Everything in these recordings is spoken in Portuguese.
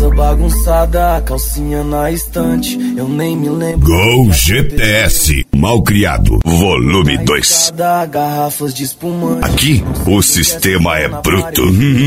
Casa bagunçada, calcinha na estante, eu nem me lembro. Gol GTS, Malcriado, volume 2. Garrafas de espumante. Aqui o sistema é bruto.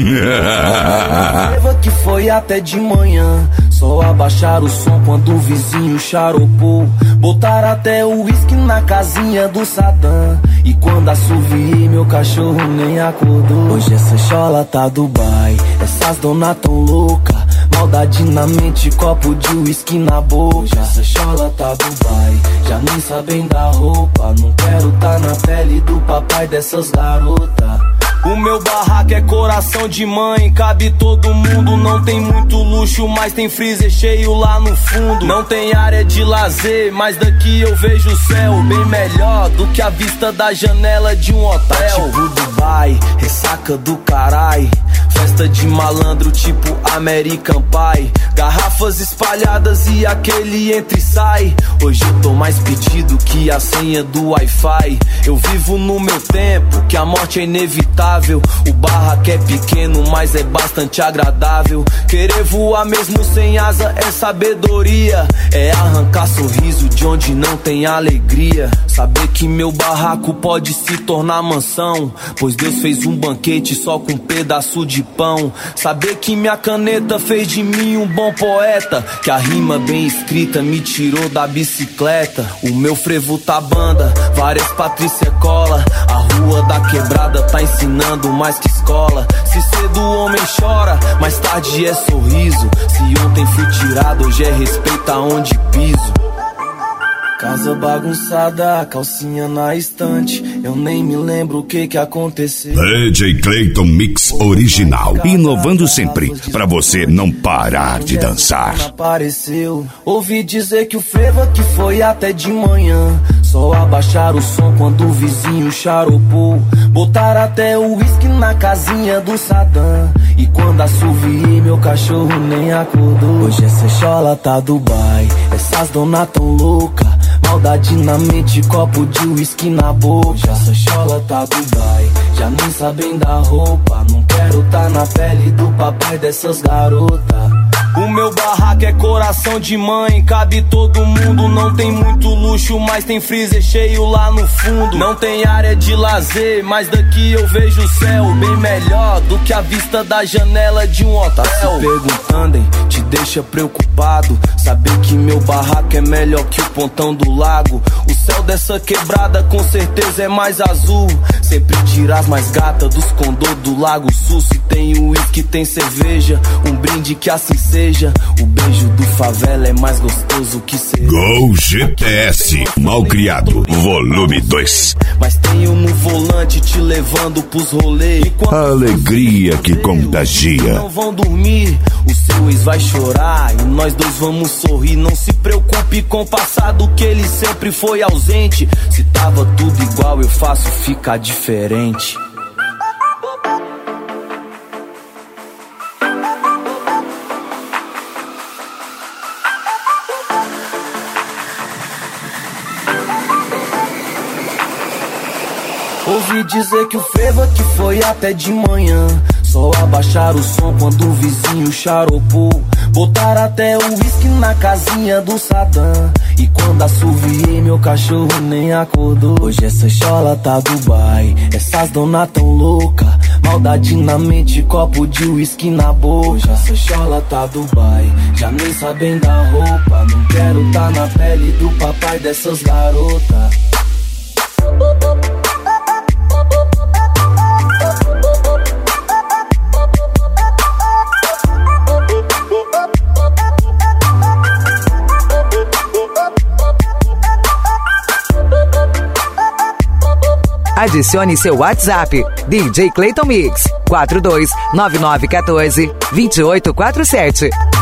Que foi até de manhã, só abaixar o som quando o vizinho charopou. Botar até o uísque na casinha do Saddam. E quando assoviei, meu cachorro nem acordou. Hoje essa chola tá Dubai, essas dona tão louca. Maldade na mente, copo de uísque na boca. Hoje essa chola tá Dubai, já nem sabem da roupa. Não quero tá na pele do papai dessas garotas. O meu barraco é coração de mãe, cabe todo mundo. Não tem muito luxo, mas tem freezer cheio lá no fundo. Não tem área de lazer, mas daqui eu vejo o céu bem melhor do que a vista da janela de um hotel. Tá tipo Dubai, ressaca do carai, festa de malandro tipo American Pie. Garrafas espalhadas e aquele entra e sai. Hoje eu tô mais pedido que a senha do Wi-Fi. Eu vivo no meu tempo, que a morte é inevitável. O barraco é pequeno, mas é bastante agradável. Querer voar mesmo sem asa é sabedoria. É arrancar sorriso de onde não tem alegria. Saber que meu barraco pode se tornar mansão, pois Deus fez um banquete só com um pedaço de pão. Saber que minha caneta fez de mim um bom poeta, que a rima bem escrita me tirou da bicicleta. O meu frevo tá banda, várias Patrícia cola. A rua da quebrada tá ensinando mais que escola. Se cedo o homem chora, mais tarde é sorriso. Se ontem fui tirado, hoje é respeito aonde piso. Casa bagunçada, calcinha na estante, eu nem me lembro o que aconteceu. DJ Clayton Mix original, inovando sempre, pra você não parar de dançar. Apareceu. Ouvi dizer que o frevo aqui foi até de manhã, só abaixar o som quando o vizinho charopou. Botar até o uísque na casinha do Saddam. E quando assoviei, meu cachorro nem acordou. Hoje essa chola tá Dubai, essas dona tão louca. Maldade na mente, copo de uísque na boca. Já essa chola tá Dubai, já nem sabem da roupa. Não quero tá na pele do papai dessas garotas. O meu barraco é coração de mãe, cabe todo mundo. Não tem muito luxo, mas tem freezer cheio lá no fundo. Não tem área de lazer, mas daqui eu vejo o céu bem melhor do que a vista da janela de um hotel. Tá se perguntando, hein? Te deixa preocupado saber que meu barraco é melhor que o pontão do lago. O céu dessa quebrada com certeza é mais azul. Sempre tira as mais gatas dos condô do Lago Sul. Se tem uísque, tem cerveja, um brinde que assim seja. O beijo do favela é mais gostoso que ser. Gol GTS, Malcriado, volume 2. Mas tenho no volante te levando pros rolês. A alegria que contagia. Não vão dormir, o seu ex vai chorar e nós dois vamos sorrir. Não se preocupe com o passado, que ele sempre foi ausente. Se tava tudo igual, eu faço ficar diferente. Ouvi dizer que o frevo aqui foi até de manhã, só abaixar o som quando o vizinho charopou. Botar até o uísque na casinha do Saddam. E quando assoviei, meu cachorro nem acordou. Hoje essa chola tá Dubai, essas dona tão louca. Maldade na mente, copo de uísque na boca. Hoje essa chola tá Dubai, já nem sabem da roupa. Não quero tá na pele do papai dessas garotas. Adicione seu WhatsApp, DJ Clayton Mix, 429914 2847.